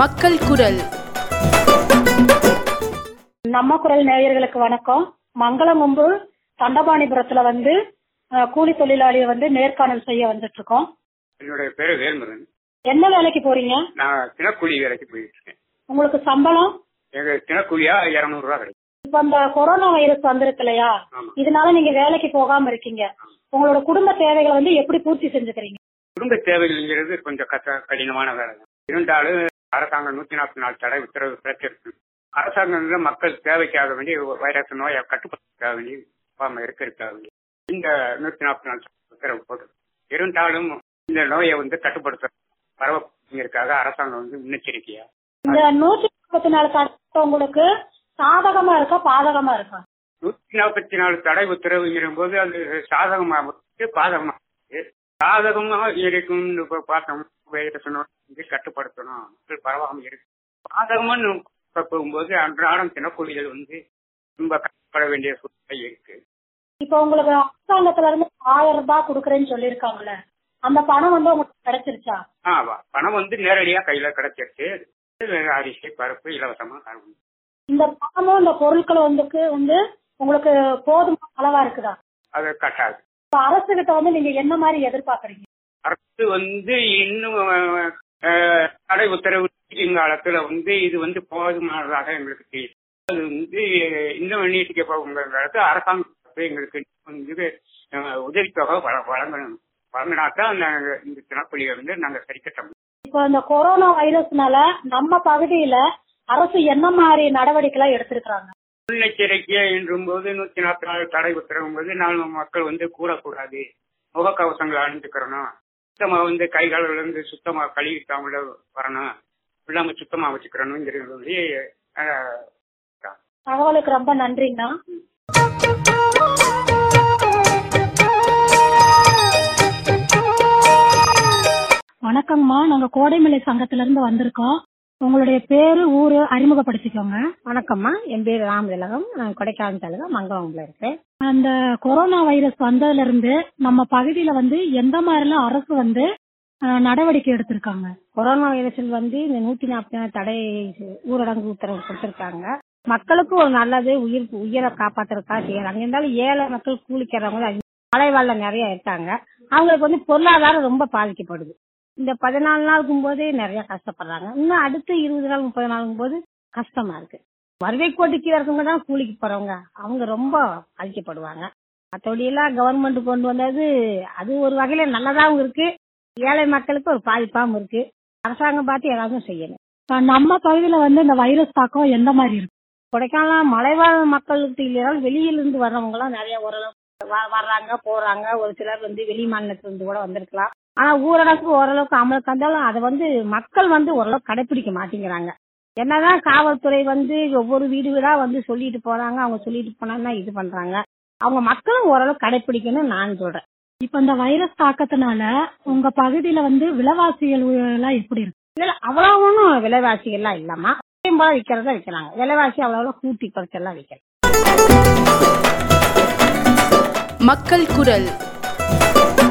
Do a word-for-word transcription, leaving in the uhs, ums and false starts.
மக்கள் குரல். நம்ம குரல் நேயர்களுக்கு வணக்கம். மங்களங்கொம்பு தண்டபாணிபுரத்துல வந்து கூலி தொழிலாளியை வந்து நேர்காணல் செய்ய வந்துட்டு இருக்கோம். என்னுடைய பேரு வேல்முருகன். என்ன வேலைக்கு போறீங்க? நான் தினக்கூலி வேலைக்கு போயிட்டு இருக்கேன். உங்களுக்கு சம்பளம்? எங்க தினக்கூலியா இருநூறு ரூபா கிடைக்கும். இப்ப அந்த கொரோனா வைரஸ் வந்திருக்கு இல்லையா, இதனால நீங்க வேலைக்கு போகாம இருக்கீங்க. உங்களோட குடும்ப தேவைகளை வந்து எப்படி பூர்த்தி செஞ்சுக்கிறீங்க? குடும்ப தேவைகள்ங்கிறது கொஞ்சம் கஷ்ட கடினமான வேலை தான். இருந்தாலும் அரசாங்கம் நூத்தி நாற்பத்தி நாலு தடை உத்தரவு பிறப்பிருக்கு. அரசாங்கம் மக்கள் தேவைக்காக வேண்டி வைரஸ் நோயை கட்டுப்படுத்த வேண்டி இருக்கிறதுக்காக வேண்டி இந்த நூத்தி நாற்பத்தி நாலு உத்தரவு போட்டு இருந்தாலும் இந்த நோயை வந்து கட்டுப்படுத்த பரவங்கிறதுக்காக அரசாங்கம் வந்து முன்னெச்சரிக்கையா இந்த நூத்தி நாற்பத்தி நாலு தடை உங்களுக்கு சாதகமா இருக்கா பாதகமா இருக்கா? நூத்தி நாற்பத்தி நாலு தடை உத்தரவுங்கிற போது அது சாதகமா பாதகமா சாதகமா இருக்கும். பார்த்தோம் வைரஸ் நோய் கட்டுப்படுத்தணும், மக்கள் பரவாம இருக்கு. பாதகமான்னு போகும்போது அன்றாடம் தினக்கூலிகள் வந்து ரொம்ப கஷ்டப்பட வேண்டிய சூழ்நிலை இருக்கு. இப்ப உங்களுக்கு அரசாங்கத்துல இருந்து ஆயிரம் ரூபாய் கொடுக்கறேன்னு சொல்லிருக்காங்கல்ல, அந்த பணம் வந்து உங்களுக்கு கிடைச்சிருச்சா? ஆமா, பணம் வந்து நேரடியா கையில கிடைச்சிருச்சு. அரிசி பருப்பு இலவசமா தரும். இந்த பணமும் இந்த பொருட்கள் வந்துக்கு வந்து உங்களுக்கு போதுமான அளவா இருக்குதா? அது கட்டாது. அரசு கிட்ட வந்து நீங்க என்ன மாதிரி எதிர்பார்க்கறீங்க? அரசு வந்து இன்னும் தடை உத்தரவு காலத்துல வந்து இது வந்து போதுமானதாக எங்களுக்கு தெரியும். அது வந்து இன்னும் நீட்டிக்க போகுங்கிறது அரசாங்கம் எங்களுக்கு வந்து உதவித்தொகை வழங்கணும். வழங்கினாத்தான் இந்த தினக்கூலியை வந்து நாங்க சரி கட்ட முடியும். இப்ப இந்த கொரோனா வைரஸ்னால நம்ம பகுதியில அரசு என்ன மாதிரி நடவடிக்கை எடுத்திருக்காங்க? முன்னெச்சரிக்கை என்றும் போது நூத்தி நாற்பத்தி நாலு தடை உத்தரவும் போது நாலு மக்கள் வந்து கூடக்கூடாது, முகக்கவசங்களை அணிஞ்சுக்கிறணும், சுத்தமா வந்து கைகால இருந்து சுத்தமா கழுவிக்காமல வரணும், இல்லாம சுத்தமா வச்சுக்கிறணும்ங்கிறது வந்து தகவலுக்கு ரொம்ப நன்றிங்கண்ணா. வணக்கங்கம்மா, நாங்க கோடைமலை சங்கத்துல இருந்து வந்திருக்கோம். உங்களுடைய பேரு ஊரு அறிமுகப்படுத்திக்கோங்க. வணக்கம்மா, என் பேரு ராமதிலகம். நான் கொடைக்கானல் தாலுகா மங்களங்கொம்புல இருக்கேன். அந்த கொரோனா வைரஸ் வந்ததுல இருந்து நம்ம பகுதியில வந்து எந்த மாதிரிலாம் அரசு வந்து நடவடிக்கை எடுத்திருக்காங்க? கொரோனா வைரஸில் வந்து இந்த நூத்தி நாற்பத்தி நாலு தடை ஊரடங்கு உத்தரவு கொடுத்திருக்காங்க. மக்களுக்கு ஒரு நல்லது, உயிர் உயிரை காப்பாத்துறதுக்காக செய்யறாங்க. இருந்தாலும் ஏழை மக்கள் கூலிக்கிறவங்க மலைவாழ்ல நிறைய இருக்காங்க. அவங்களுக்கு வந்து பொருளாதாரம் ரொம்ப பாதிக்கப்படுது. இந்த பதினாலு நாளுக்கும் போதே நிறைய கஷ்டப்படுறாங்க. இன்னும் அடுத்து இருபது நாள் முப்பது நாளுக்கும் போது கஷ்டமா இருக்கு. வருகை கோட்டுக்கு இருக்கவங்க தான் கூலிக்கு போறவங்க, அவங்க ரொம்ப பாதிக்கப்படுவாங்க. மற்றபடி எல்லாம் கவர்மெண்ட் கொண்டு வந்தது அது ஒரு வகையில நல்லதாகவும் இருக்கு, ஏழை மக்களுக்கு ஒரு பாதிப்பாகவும் இருக்கு. அரசாங்கம் பார்த்து ஏதாவது செய்யணும். நம்ம பகுதியில வந்து இந்த வைரஸ் தாக்கம் எந்த மாதிரி இருக்கு? கொடைக்கானல் மலைவாழ் மக்களுக்கு இல்லைனாலும் வெளியிலிருந்து வர்றவங்க எல்லாம் நிறைய ஓரளவு வர்றாங்க போறாங்க. ஒரு சிலர் வந்து வெளி மாநிலத்துல இருந்து கூட வந்திருக்கலாம். ஆனா ஊரடங்கு ஓரளவுக்கு அமலுக்கு வந்தாலும் அதை வந்து மக்கள் வந்து ஓரளவுக்கு கடைபிடிக்க மாட்டேங்கிறாங்க. என்னதான் காவல்துறை வந்து ஒவ்வொரு வீடு வீடா வந்து சொல்லிட்டு போறாங்க, அவங்க சொல்லிட்டு போனாங்கன்னா இது பண்றாங்க. அவங்க மக்களும் ஓரளவு கடைபிடிக்கணும்னு நான் சொல்றேன். இப்ப இந்த வைரஸ் தாக்கத்தினால உங்க பகுதியில வந்து விலைவாசிகள் எல்லாம் எப்படி இருக்கு? இல்ல அவ்வளவு ஒன்றும் விலைவாசிகள் எல்லாம் இல்லாம போல விக்கிறதா விக்கிறாங்க. விலைவாசி அவ்வளவு கூட்டி குறைச்செல்லாம் விற்கிறது. மக்கள் குரல்.